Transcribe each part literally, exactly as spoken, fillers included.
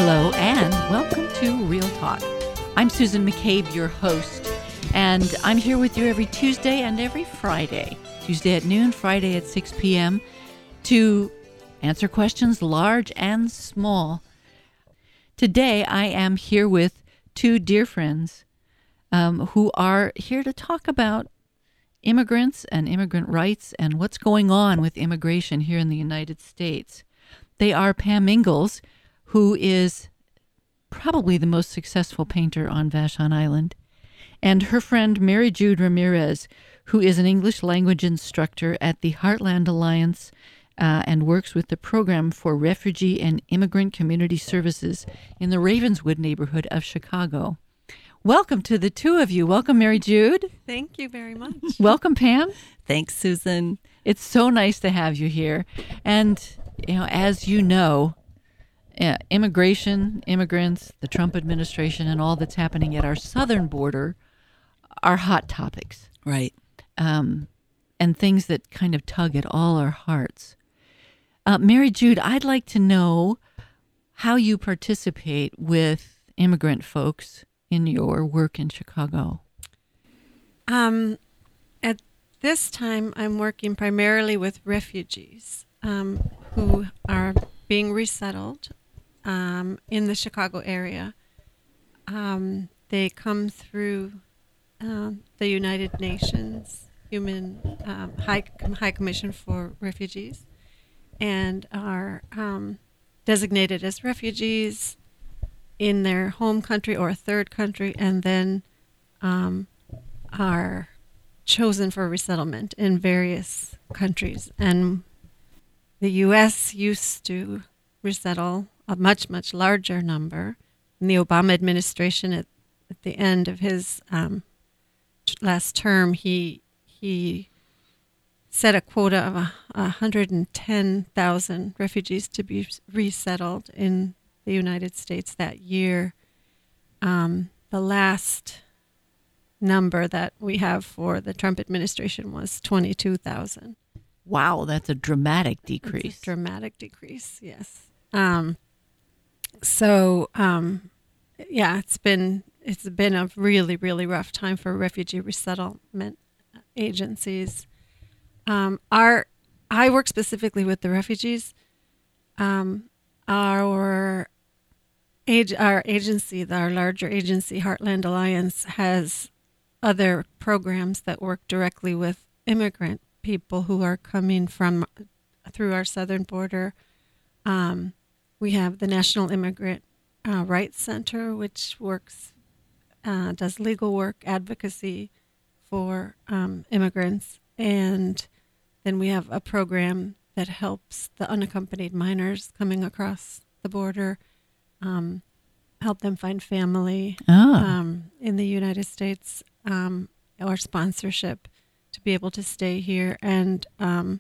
Hello, and welcome to Real Talk. I'm Susan McCabe, your host, and I'm here with you every Tuesday and every Friday. Tuesday at noon, Friday at six p.m. to answer questions large and small. Today, I am here with two dear friends um, who are here to talk about immigrants and immigrant rights and what's going on with immigration here in the United States. They are Pam Ingalls, who is probably the most successful painter on Vashon Island, and her friend Mary Jude Ramirez, who is an English language instructor at the Heartland Alliance uh, and works with the Program for Refugee and Immigrant Community Services in the Ravenswood neighborhood of Chicago. Welcome to the two of you. Welcome, Mary Jude. Thank you very much. Welcome, Pam. Thanks, Susan. It's so nice to have you here. And, you know, as you know, Uh, immigration, immigrants, the Trump administration, and all that's happening at our southern border are hot topics. Right. Um, and things that kind of tug at all our hearts. Uh, Mary Jude, I'd like to know how you participate with immigrant folks in your work in Chicago. Um, at this time, I'm working primarily with refugees um, who are being resettled um, in the Chicago area. Um, they come through uh, the United Nations Human um, High, High Commission for Refugees and are um, designated as refugees in their home country or a third country, and then um, are chosen for resettlement in various countries. And the U S used to resettle a much, much larger number. In the Obama administration, at, at the end of his um, last term, he he set a quota of a, one hundred ten thousand refugees to be resettled in the United States that year. Um, the last number that we have for the Trump administration was twenty-two thousand. Wow, that's a dramatic decrease. It's a dramatic decrease, yes. Um, so, um, yeah, it's been it's been a really, really rough time for refugee resettlement agencies. Um, our I work specifically with the refugees. Um, our age, our agency, our larger agency, Heartland Alliance, has other programs that work directly with immigrant people who are coming from through our southern border. Um, we have the National Immigrant uh, Rights Center, which works, uh, does legal work, advocacy for um, immigrants. And then we have a program that helps the unaccompanied minors coming across the border, um, help them find family Oh. um, in the United States, um, or sponsorship to be able to stay here. And um,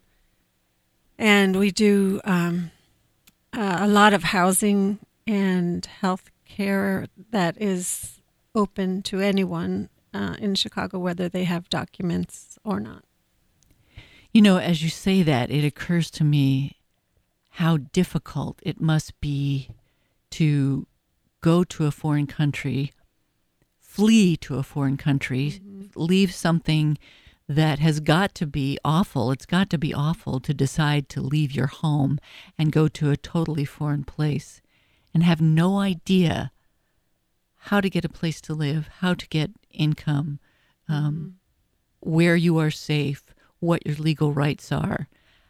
and we do um, uh, a lot of housing and health care that is open to anyone uh, in Chicago, whether they have documents or not. You know, as you say that, it occurs to me how difficult it must be to go to a foreign country, flee to a foreign country, mm-hmm. leave something that has got to be awful. It's got to be awful to decide to leave your home and go to a totally foreign place and have no idea how to get a place to live, how to get income, um, mm-hmm. where you are safe, what your legal rights are.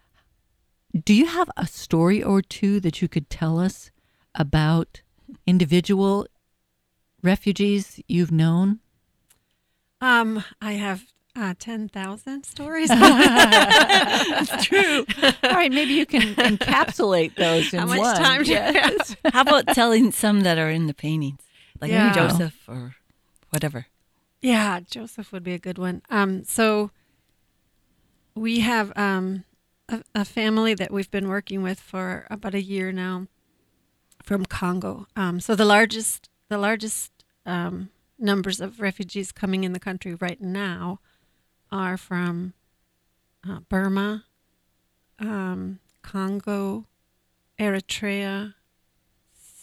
Do you have a story or two that you could tell us about individual refugees you've known? Um, I have uh, ten thousand stories. That's true. All right, maybe you can encapsulate those in How much one. time do you Yes. How about telling some that are in the paintings? Like Yeah. maybe Joseph or whatever. Yeah, Joseph would be a good one. Um, so we have um, a, a family that we've been working with for about a year now from Congo. Um, so the largest, the largest um, numbers of refugees coming in the country right now are from uh, Burma, um, Congo, Eritrea,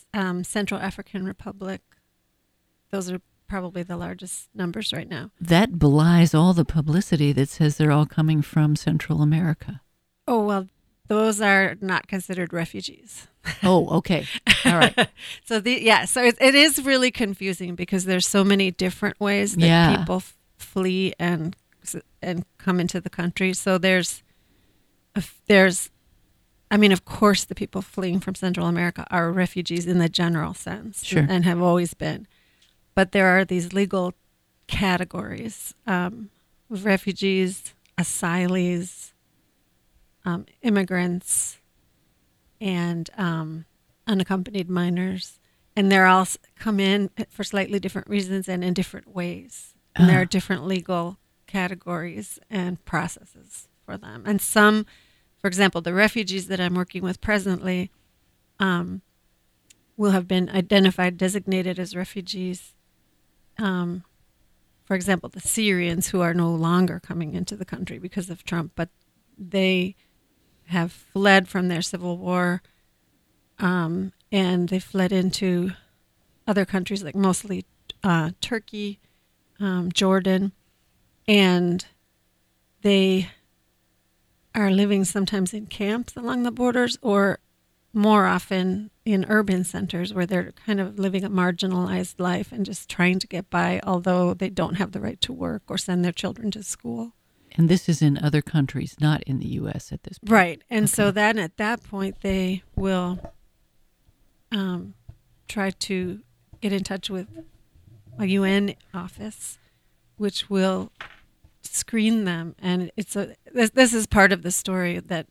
um, Central African Republic. Those are probably the largest numbers right now. That belies all the publicity that says they're all coming from Central America. Oh, well, those are not considered refugees. Oh, okay. All right. So the yeah, so it, it is really confusing because there's so many different ways that Yeah. people f- flee and and come into the country. So there's a f- there's I mean, of course, the people fleeing from Central America are refugees in the general sense, Sure. and have always been. But there are these legal categories: um, refugees, asylees, um, immigrants, and um, unaccompanied minors. And they're all s- come in for slightly different reasons and in different ways. And there Ah. are different legal categories and processes for them. And some, for example, the refugees that I'm working with presently um, will have been identified, designated as refugees. Um, for example, the Syrians who are no longer coming into the country because of Trump, but they have fled from their civil war, um, and they fled into other countries, like mostly uh, Turkey, um, Jordan, and they are living sometimes in camps along the borders, or more often in urban centers where they're kind of living a marginalized life and just trying to get by, although they don't have the right to work or send their children to school. And this is in other countries, not in the U S at this point. Right. And so Okay. then at that point, they will um, try to get in touch with a U N office, which will screen them. And it's a this, this is part of the story that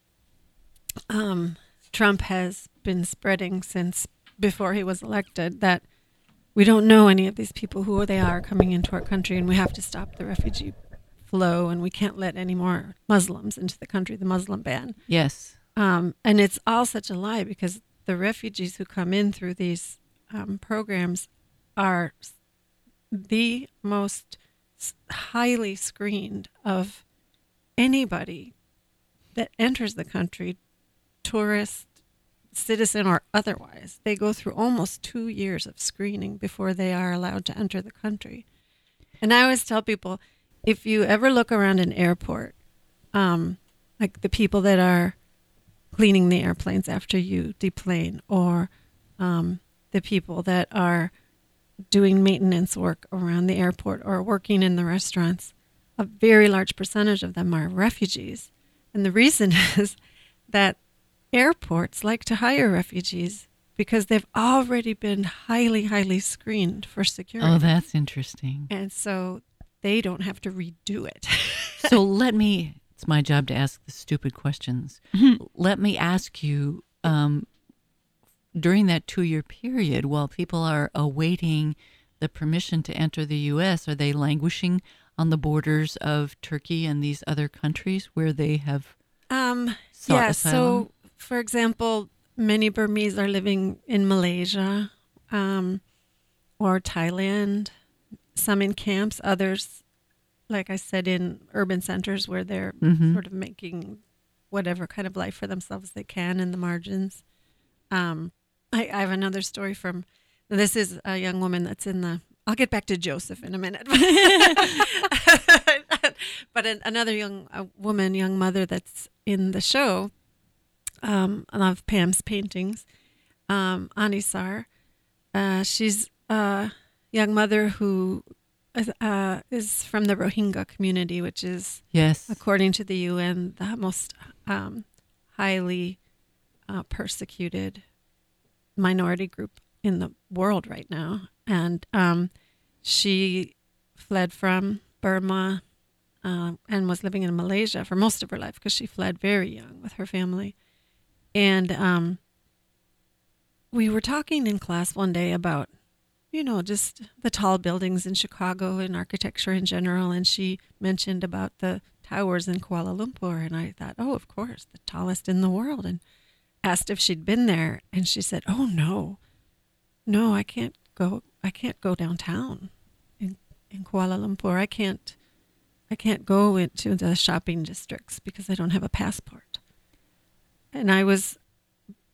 um, Trump has been spreading since before he was elected, that we don't know any of these people, who they are coming into our country, and we have to stop the refugee flow, and we can't let any more Muslims into the country, the Muslim ban. Yes. Um, and it's all such a lie, because the refugees who come in through these um, programs are s- the most s- highly screened of anybody that enters the country, tourist, citizen, or otherwise. They go through almost two years of screening before they are allowed to enter the country. And I always tell people, if you ever look around an airport, um, like the people that are cleaning the airplanes after you deplane, or um, the people that are doing maintenance work around the airport or working in the restaurants, a very large percentage of them are refugees. And the reason is that airports like to hire refugees because they've already been highly, highly screened for security. Oh, that's interesting. And so they don't have to redo it. So let me, it's my job to ask the stupid questions. Let me ask you, um, during that two-year period, while people are awaiting the permission to enter the U S, are they languishing on the borders of Turkey and these other countries where they have Um, sought yeah, asylum? so for example, many Burmese are living in Malaysia um, or Thailand, some in camps, others, like I said, in urban centers where they're Mhm. sort of making whatever kind of life for themselves they can in the margins. Um, I, I have another story from, this is a young woman that's in the, I'll get back to Joseph in a minute. But an, another young uh, woman, young mother that's in the show, um, I love Pam's paintings, um, Anisar. Uh, she's a young mother who uh, is from the Rohingya community, which is, Yes. according to the U N, the most um, highly uh, persecuted minority group in the world right now. And um, she fled from Burma uh, and was living in Malaysia for most of her life because she fled very young with her family. And um, we were talking in class one day about, you know, just the tall buildings in Chicago and architecture in general. And she mentioned about the towers in Kuala Lumpur. And I thought, oh, of course, the tallest in the world. And asked if she'd been there. And she said, oh, no, no, I can't go. I can't go downtown in, in Kuala Lumpur. I can't, I can't go into the shopping districts because I don't have a passport. And I was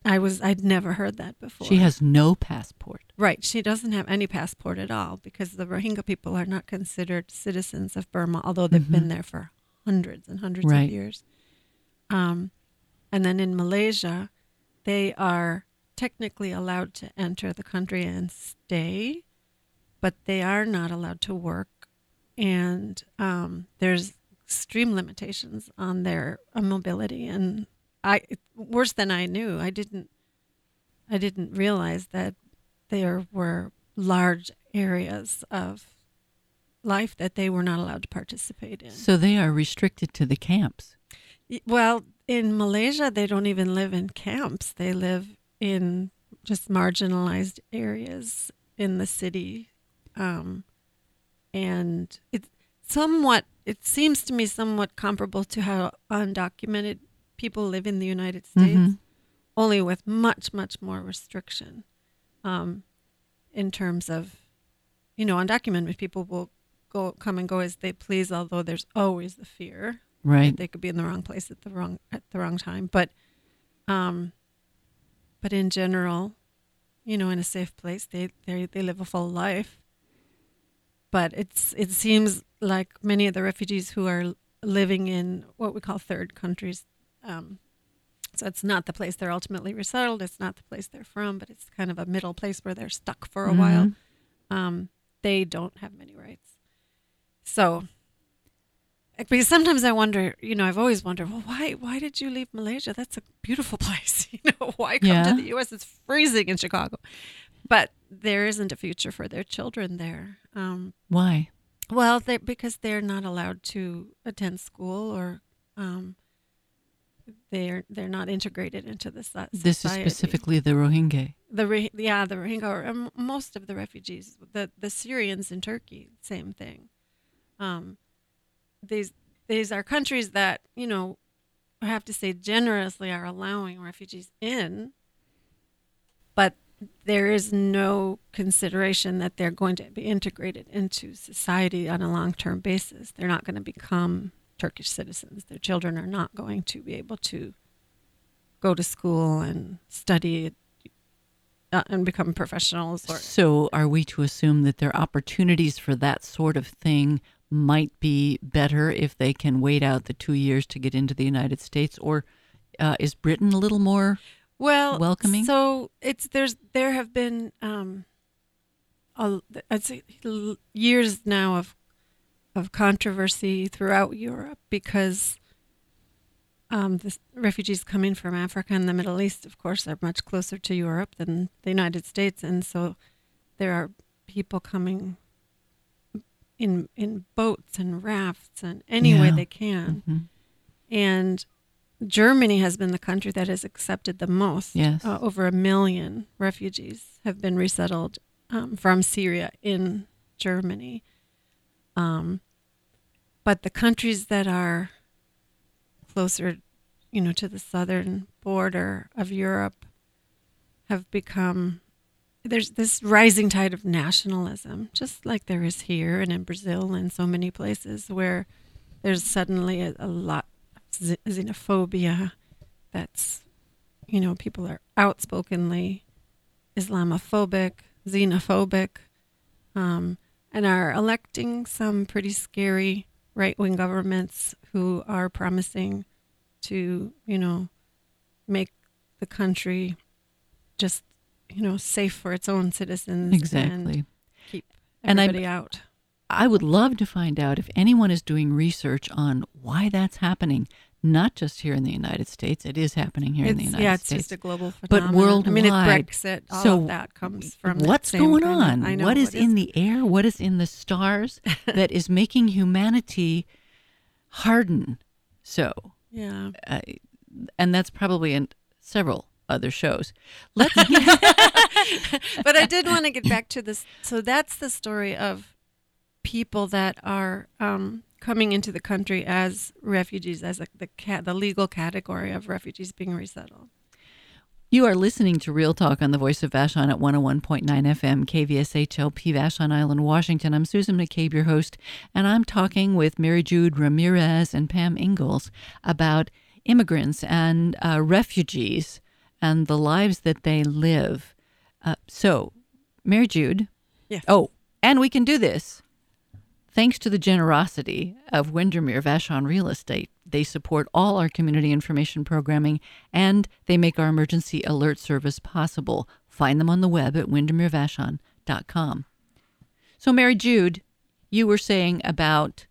I was I'd never heard that before. She has no passport. Right. She doesn't have any passport at all because the Rohingya people are not considered citizens of Burma, although they've Mm-hmm. been there for hundreds and hundreds Right. of years. Um, and then in Malaysia, they are technically allowed to enter the country and stay, but they are not allowed to work. And um, there's extreme limitations on their uh, mobility. And I worse than I knew. I didn't. I didn't realize that there were large areas of life that they were not allowed to participate in. So they are restricted to the camps. Y- Well, in Malaysia, they don't even live in camps. They live in just marginalized areas in the city. Um, and it's somewhat, it seems to me somewhat comparable to how undocumented people live in the United States, Mhm. only with much, much more restriction um, in terms of, you know, undocumented people will go come and go as they please, although there's always the fear Right. that they could be in the wrong place at the wrong at the wrong time. But, um, but in general, you know, in a safe place, they they they live a full life. But it's it seems like many of the refugees who are living in what we call third countries. Um, so it's not the place they're ultimately resettled. It's not the place they're from, but it's kind of a middle place where they're stuck for a Mhm. while. Um, they don't have many rights. So, because sometimes I wonder, you know, I've always wondered, well, why why did you leave Malaysia? That's a beautiful place. You know, why come Yeah. to the U S? It's freezing in Chicago. But there isn't a future for their children there. Um, Why? well, they because they're not allowed to attend school, or um, they're they're not integrated into the so- society. This is specifically the Rohingya. the Rohi- yeah the Rohingya, or um, most of the refugees, the the Syrians in Turkey, same thing. Um, these these are countries that, you know, I have to say generously are allowing refugees in, but there is no consideration that they're going to be integrated into society on a long-term basis. They're not going to become Turkish citizens. Their children are not going to be able to go to school and study uh, and become professionals. Or So are we to assume that their opportunities for that sort of thing might be better if they can wait out the two years to get into the United States? Or uh, is Britain a little more well, welcoming? So it's there's there have been um, a, I'd say l- years now of of controversy throughout Europe because um, the refugees coming from Africa and the Middle East, of course, are much closer to Europe than the United States, and so there are people coming in in boats and rafts and any way Yeah. they can. Mhm. And Germany has been the country that has accepted the most. Yes. Uh, over a million refugees have been resettled um, from Syria in Germany. Um, but the countries that are closer, you know, to the southern border of Europe have become, there's this rising tide of nationalism, just like there is here and in Brazil and so many places, where there's suddenly a, a lot of xenophobia that's, you know, people are outspokenly Islamophobic, xenophobic, um, and are electing some pretty scary right-wing governments who are promising to, you know, make the country just, you know, safe for its own citizens. Exactly. And keep And I- everybody out. I would love to find out if anyone is doing research on why that's happening, not just here in the United States. It is happening here in the It's- United yeah, it's States. just a global But phenomenon. I mean, it's worldwide. Brexit. All So of that comes from that what's same going kind of- on? I know, What is what in the air? What is in the stars that is making humanity harden so? Yeah. Uh, and that's probably in several other shows. Let's get But I did want to get back to this. So that's the story of people that are um, coming into the country as refugees, as a, the cat, the legal category of refugees being resettled. You are listening to Real Talk on the Voice of Vashon at one oh one point nine F M, K V S H L P, Vashon Island, Washington. I'm Susan McCabe, your host, and I'm talking with Mary Jude Ramirez and Pam Ingalls about immigrants and uh, refugees and the lives that they live. Uh, so, Mary Jude. Yes. Oh, and we can do this thanks to the generosity of Windermere Vashon Real Estate. They support all our community information programming, and they make our emergency alert service possible. Find them on the web at windermere vashon dot com. So, Mary Jude, you were saying about...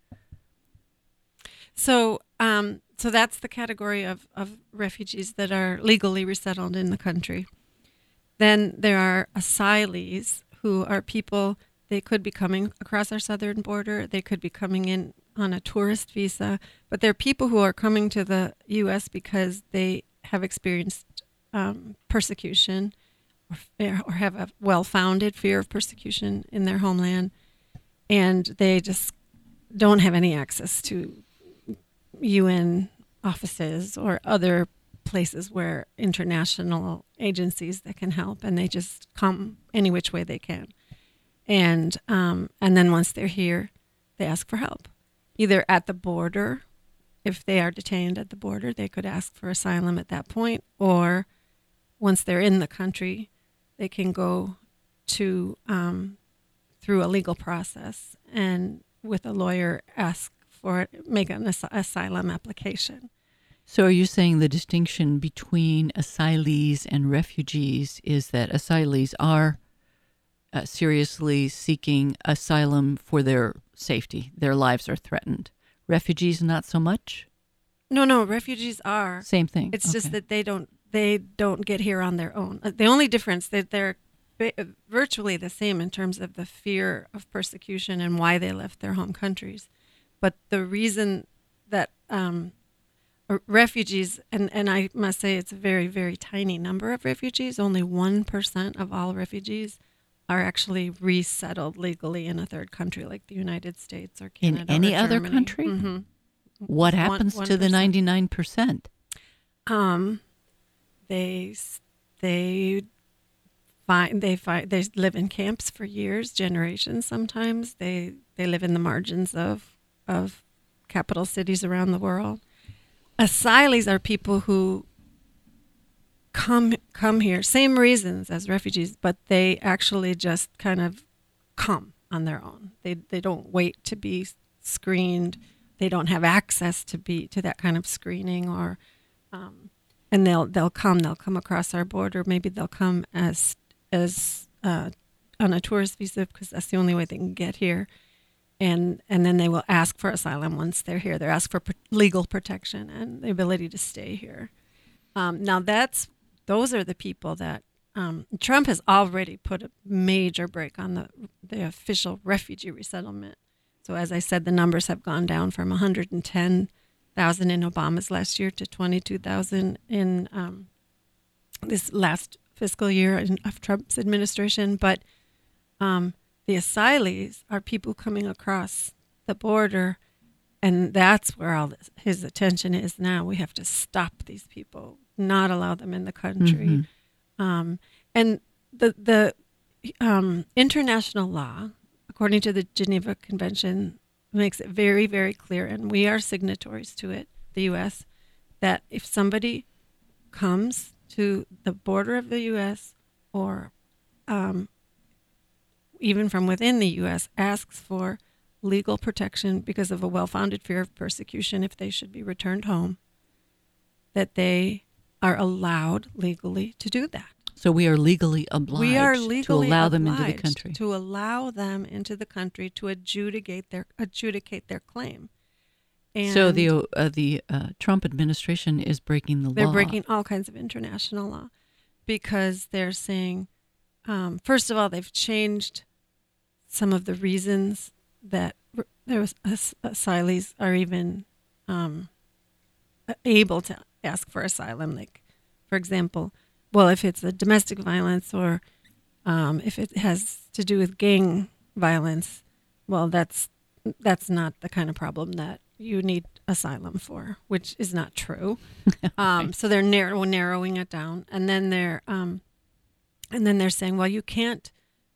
So, um, so that's the category of, of refugees that are legally resettled in the country. Then there are asylees, who are people, they could be coming across our southern border, they could be coming in on a tourist visa, but they're people who are coming to the U S because they have experienced um, persecution or, or have a well-founded fear of persecution in their homeland, and they just don't have any access to U N offices or other places where international agencies that can help, and they just come any which way they can. And um, and then once they're here, they ask for help, either at the border. If they are detained at the border, they could ask for asylum at that point, or once they're in the country, they can go to um, through a legal process and with a lawyer ask for it, make an as- asylum application. So are you saying the distinction between asylees and refugees is that asylees are uh, seriously seeking asylum for their safety? Their lives are threatened. Refugees, not so much? No, no, refugees are. Same thing. It's Okay. just that they don't they don't get here on their own. Uh, The only difference that they're ba- virtually the same in terms of the fear of persecution and why they left their home countries. But the reason that um, uh, refugees, and, and I must say it's a very, very tiny number of refugees, only one percent of all refugees are actually resettled legally in a third country like the United States or In Canada any or other Germany. country? Mm-hmm. What One- happens one to the percent. ninety-nine percent? Um, they s- they find they find they live in camps for years, generations. Sometimes they they live in the margins of of capital cities around the world. Asylees are people who come come here, same reasons as refugees, but they actually just kind of come on their own. They they don't wait to be screened. They don't have access to be to that kind of screening, or um, and they'll they'll come they'll come across our border. Maybe they'll come as as uh, on a tourist visa because that's the only way they can get here, and and then they will ask for asylum once they're here. They're asked for pr- legal protection and the ability to stay here. Um, now that's those are the people that um, Trump has already put a major brake on the the official refugee resettlement. So as I said, the numbers have gone down from one hundred ten thousand in Obama's last year to twenty-two thousand in um, this last fiscal year in, of Trump's administration. But um, the asylees are people coming across the border, and that's where all this, his attention is now. We have to stop these people, not allow them in the country. Mm-hmm. Um, and the the um, international law, according to the Geneva Convention, makes it very, very clear, and we are signatories to it, the U S, that if somebody comes to the border of the U S or um, even from within the U S, asks for legal protection because of a well-founded fear of persecution if they should be returned home, that they are allowed legally to do that. So we are legally obliged We are legally to allow them into the obliged country. To allow them into the country to adjudicate their adjudicate their claim. And So the uh, the uh, Trump administration is breaking the they're law. breaking all kinds of international law because they're saying, um, first of all, they've changed some of the reasons that r- there was as- asylees are even um, able to ask for asylum. Like, for example, well, if it's a domestic violence or um, if it has to do with gang violence, well, that's that's not the kind of problem that you need asylum for, which is not true. Um, so they're narrow, narrowing it down, and then they're um, and then they're saying, well, you can't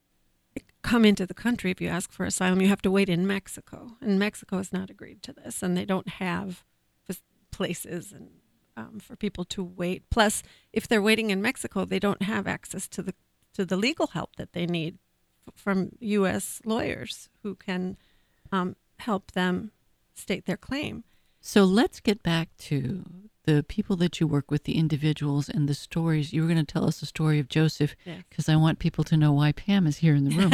come into the country if you ask for asylum. You have to wait in Mexico, and Mexico has not agreed to this, and they don't have f- places and um, for people to wait. Plus, if they're waiting in Mexico, they don't have access to the to the legal help that they need f- from U S lawyers who can um, help them state their claim. So let's get back to the people that you work with, the individuals, and the stories. You were going to tell us the story of Joseph, because Yes. I want people to know why Pam is here in the room.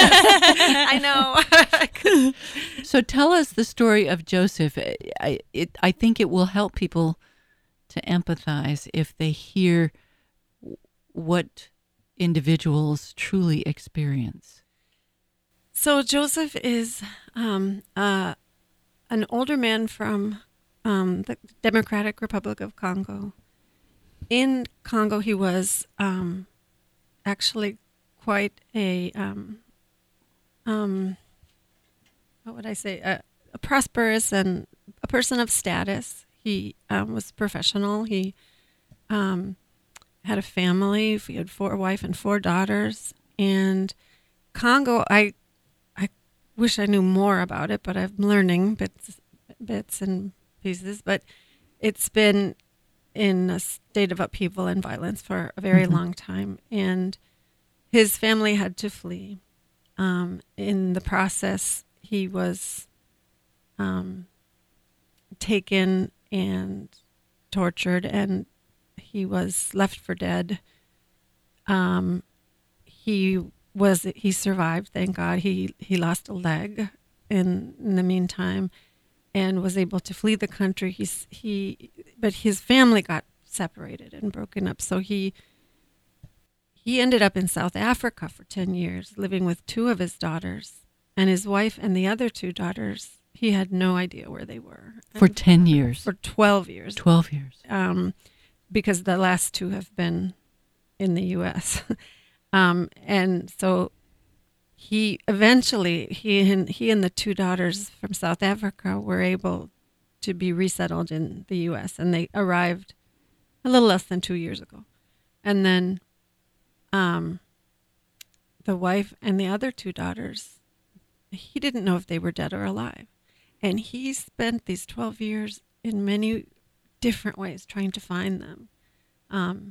I know. So tell us the story of Joseph. I, it, I think it will help people to empathize if they hear what individuals truly experience. So Joseph is um, uh, an older man from um, the Democratic Republic of Congo. In Congo, he was um, actually quite a, um, um, what would I say, a, a prosperous and a person of status. He um, was professional. He um, had a family. He had four, a wife and four daughters. And Congo, I I wish I knew more about it, but I'm learning bits, bits and pieces. But it's been in a state of upheaval and violence for a very Mhm. long time. And his family had to flee. Um, in the process, he was um, taken and tortured, and he was left for dead. Um, he was he survived, thank God. He he lost a leg in, in the meantime, and was able to flee the country. He's he, but his family got separated and broken up. So he he ended up in South Africa for ten years, living with two of his daughters, and his wife and the other two daughters. He had no idea where they were For And ten years. for twelve years. twelve years. Um, because the last two have been in the U S um, and so he eventually he and he and the two daughters from South Africa were able to be resettled in the U S, and they arrived a little less than two years ago. And then um, the wife and the other two daughters, he didn't know if they were dead or alive. And he spent these twelve years in many different ways trying to find them. Um,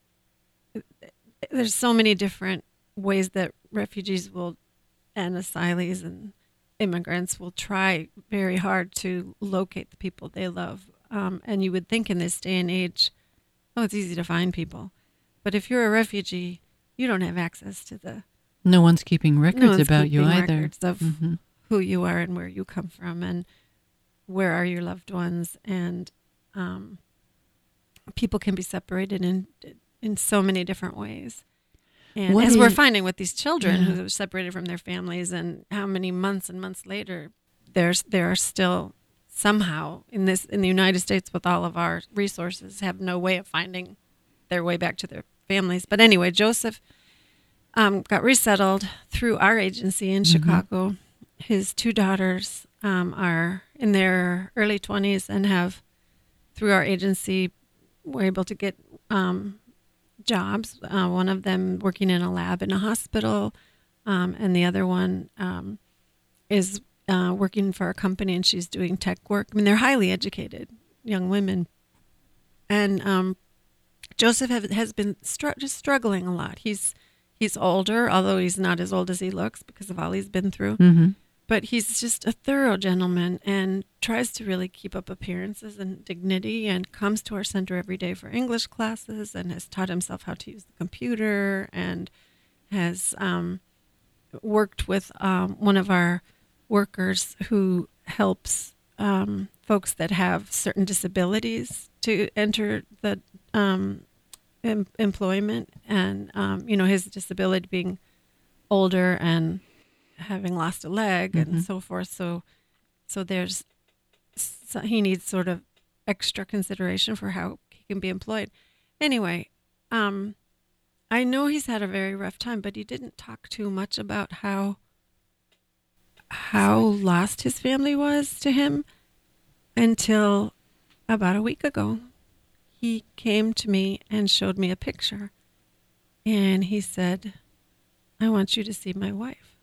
there's so many different ways that refugees will, and asylees and immigrants will try very hard to locate the people they love. Um, and you would think in this day and age, oh, it's easy to find people. But if you're a refugee, you don't have access to the No one's keeping records no one's about you keeping either. records of Mhm. who you are and where you come from and where are your loved ones. And um, people can be separated in in so many different ways. And What as we're is- finding with these children Yeah. who are separated from their families, and how many months and months later, there's there are still somehow in this in the United States, with all of our resources, have no way of finding their way back to their families. But anyway, Joseph um, got resettled through our agency in Mhm. Chicago. His two daughters um, are in their early twenties and have, through our agency, were able to get um, jobs. Uh, one of them working in a lab in a hospital, um, and the other one um, is uh, working for a company, and she's doing tech work. I mean, they're highly educated young women. And um, Joseph have, has been str- just struggling a lot. He's he's older, although he's not as old as he looks because of all he's been through. Mhm. But he's just a thorough gentleman and tries to really keep up appearances and dignity, and comes to our center every day for English classes, and has taught himself how to use the computer, and has um, worked with um, one of our workers who helps um, folks that have certain disabilities to enter the um, em- employment. And, um, you know, his disability being older and having lost a leg Mhm. and so forth. So, so there's, so he needs sort of extra consideration for how he can be employed. Anyway, um, I know he's had a very rough time, but he didn't talk too much about how, how lost his family was to him until about a week ago. He came to me and showed me a picture, and he said, "I want you to see my wife."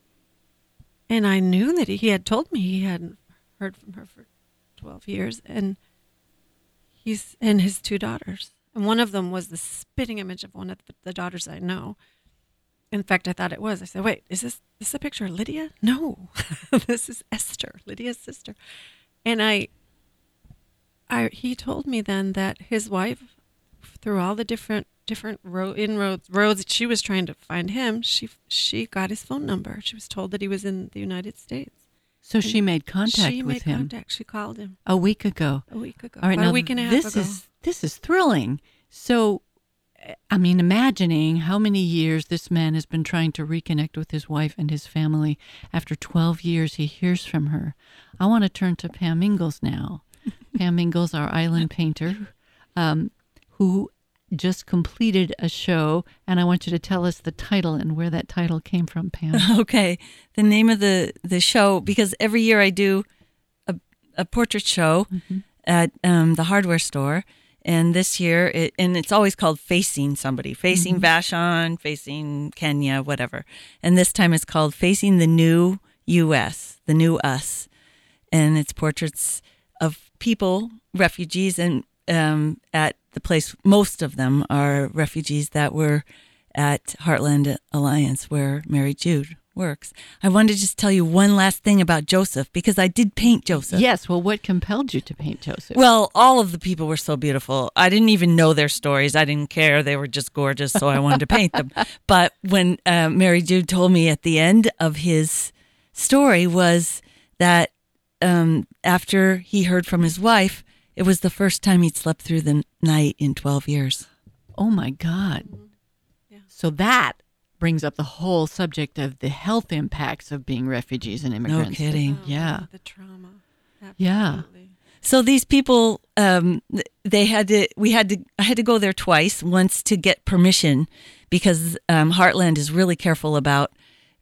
And I knew that he had told me he hadn't heard from her for twelve years. And he's and his two daughters. And one of them was the spitting image of one of the, the daughters I know. In fact, I thought it was. I said, wait, is this, this a picture of Lydia? No, this is Esther, Lydia's sister. And I, I, he told me then that his wife, through all the different different ro- inroads, roads she was trying to find him, she she got his phone number. She was told that he was in the United States. So And she made contact she with made him contact. She called him a week ago. a week ago. All right, about now a week and a half this ago. is this is thrilling. So, I mean, imagining how many years this man has been trying to reconnect with his wife and his family. After twelve years, he hears from her. I want to turn to Pam Ingalls now. Pam Ingalls, our island painter, um, who just completed a show, and I want you to tell us the title and where that title came from, Pam. Okay. The name of the, the show, because every year I do a, a portrait show Mm-hmm. at um, the hardware store. And this year, it, and it's always called Facing Somebody, Facing Vashon, Facing Kenya, whatever. And this time it's called Facing the New U S, the New Us. And it's portraits of people, refugees, and um, at the place, most of them are refugees that were at Heartland Alliance where Mary Jude works. I wanted to just tell you one last thing about Joseph, because I did paint Joseph. Yes, well, what compelled you to paint Joseph? Well, all of the people were so beautiful. I didn't even know their stories. I didn't care. They were just gorgeous, so I wanted to paint them. But when uh, Mary Jude told me at the end of his story was that um, after he heard from his wife, it was the first time he'd slept through the night in twelve years. Oh, my God. Yeah. So that brings up the whole subject of the health impacts of being refugees and immigrants. kidding. Oh, Yeah. the trauma. Yeah. Absolutely. So these people, um, they had to, we had to, I had to go there twice, once to get permission because um, Heartland is really careful about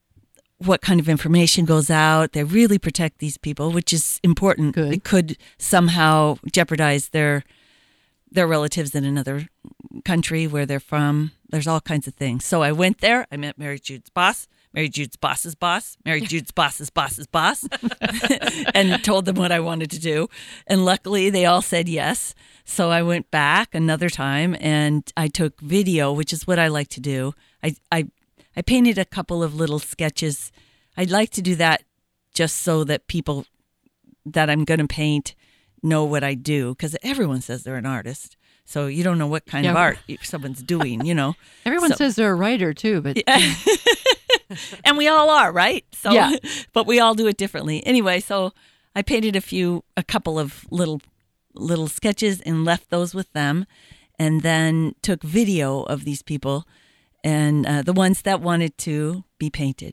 what kind of information goes out. They really protect these people, which is important. Good. It could somehow jeopardize their their relatives in another country where they're from. There's all kinds of things. So I went there. I met Mary Jude's boss, Mary Jude's boss's boss, Mary Jude's boss's boss's boss, and told them what I wanted to do. And luckily, they all said yes. So I went back another time, and I took video, which is what I like to do. I I, I painted a couple of little sketches. I'd like to do that just so that people that I'm going to paint know what I do, because everyone says they're an artist. So you don't know what kind Yeah. of art someone's doing, you know. Everyone So- says they're a writer, too, but And we all are, right? So, Yeah. But we all do it differently. Anyway, so I painted a few, a couple of little, little sketches and left those with them, and then took video of these people, and uh, the ones that wanted to be painted,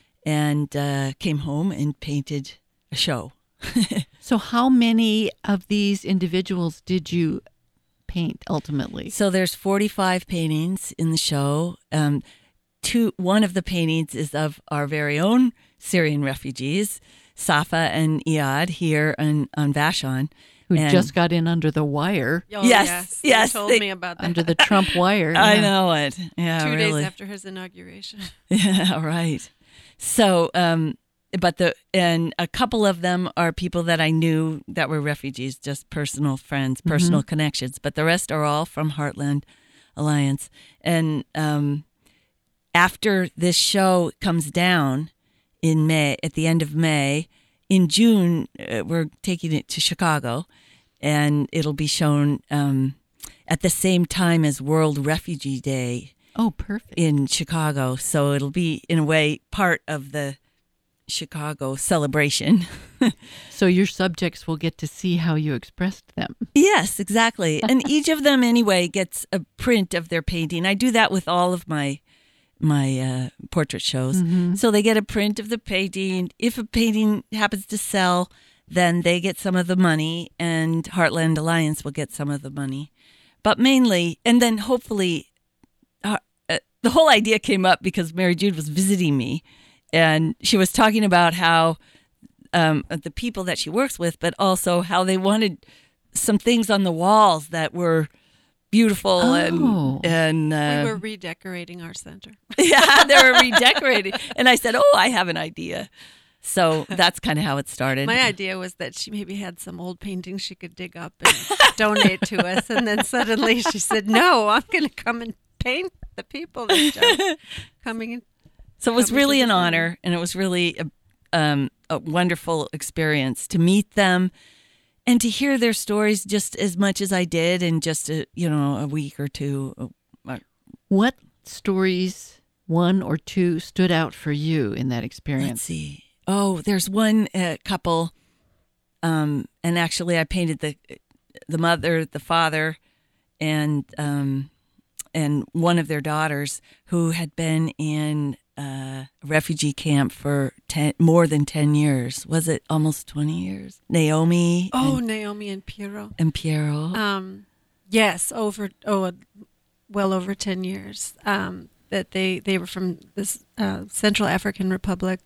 and uh, came home and painted a show. so how many of these individuals did you paint ultimately? So there's forty-five paintings in the show. Um, two, one of the paintings is of our very own Syrian refugees, Safa and Iyad, here on, on Vashon. Who and- just got in under the wire, Oh, Yes, yes, yes, You told they- me about that. under the Trump wire. I yeah. know it. Yeah, Two really. days after his inauguration. Yeah, right. So, um, but the and a couple of them are people that I knew that were refugees, just personal friends, personal connections. But the rest are all from Heartland Alliance. And um, after this show comes down in May, at the end of May, in June uh, we're taking it to Chicago, and it'll be shown um, at the same time as World Refugee Day Oh, perfect. in Chicago. So it'll be, in a way, part of the Chicago celebration. So your subjects will get to see how you expressed them. Yes, exactly. And each of them, anyway, gets a print of their painting. I do that with all of my my uh, portrait shows. So they get a print of the painting. If a painting happens to sell, then they get some of the money, and Heartland Alliance will get some of the money. But mainly, and then hopefully, uh, uh, the whole idea came up because Mary Jude was visiting me, and she was talking about how um, the people that she works with, but also how they wanted some things on the walls that were beautiful Oh. and and uh, we were redecorating our center. yeah, they were redecorating. And I said, "Oh, I have an idea." So that's kind of how it started. My idea was that she maybe had some old paintings she could dig up and donate to us. And then suddenly she said, no, I'm going to come and paint the people that are coming in. So it was really an honor, and it was really a, um, a wonderful experience to meet them and to hear their stories just as much as I did in just a, you know, a week or two. What stories, one or two, stood out for you in that experience? Let's see. Oh, there's one uh, couple, um, and actually I painted the the mother, the father, and um, and one of their daughters who had been in uh, a refugee camp for ten, more than ten years. Was it almost twenty years? Naomi. Oh, and, Naomi and Piero. And Piero. Um, yes, over oh, well over ten years. Um, that they they were from this uh, Central African Republic.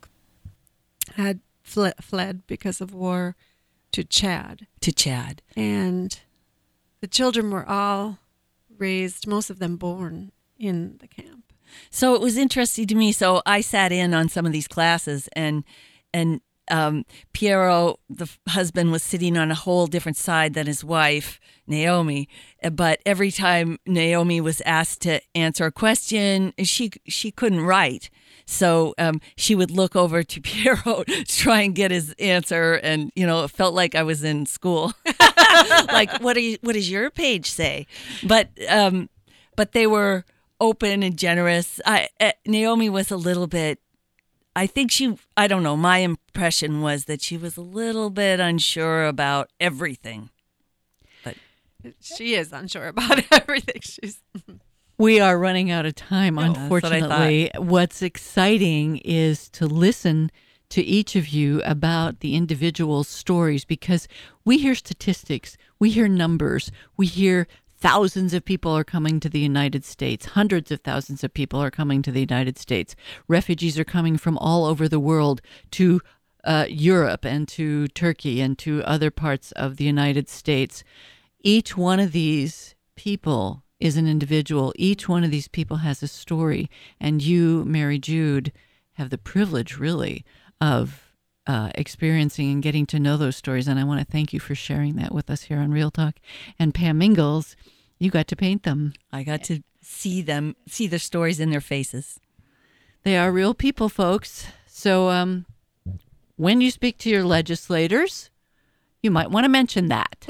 Had fle- fled because of war to Chad. To Chad. And the children were all raised, most of them born in the camp. So it was interesting to me. So I sat in on some of these classes, and and um, Piero, the husband, was sitting on a whole different side than his wife, Naomi. But every time Naomi was asked to answer a question, she she couldn't write. So um, she would look over to Piero to try and get his answer, and you know, it felt like I was in school. Like, what do you, what does your page say? But um, but they were open and generous. I uh, Naomi was a little bit. I think she. I don't know. My impression was that she was a little bit unsure about everything. But she is unsure about everything. She's. We are running out of time, No, unfortunately. what What's exciting is to listen to each of you about the individual stories, because we hear statistics, we hear numbers, we hear thousands of people are coming to the United States, hundreds of thousands of people are coming to the United States. Refugees are coming from all over the world to uh, Europe and to Turkey and to other parts of the United States. Each one of these people is an individual. Each one of these people has a story, and you, Mary Jude, have the privilege, really, of uh, experiencing and getting to know those stories, and I want to thank you for sharing that with us here on Real Talk. And Pam Ingalls, you got to paint them. I got to see them, see their stories in their faces. They are real people, folks. So um, when you speak to your legislators, you might want to mention that.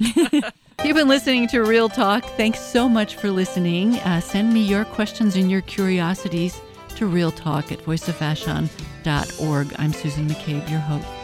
You've been listening to Real Talk. Thanks so much for listening. Uh, send me your questions and your curiosities to realtalk at voice of vashon dot org. I'm Susan McCabe, your host.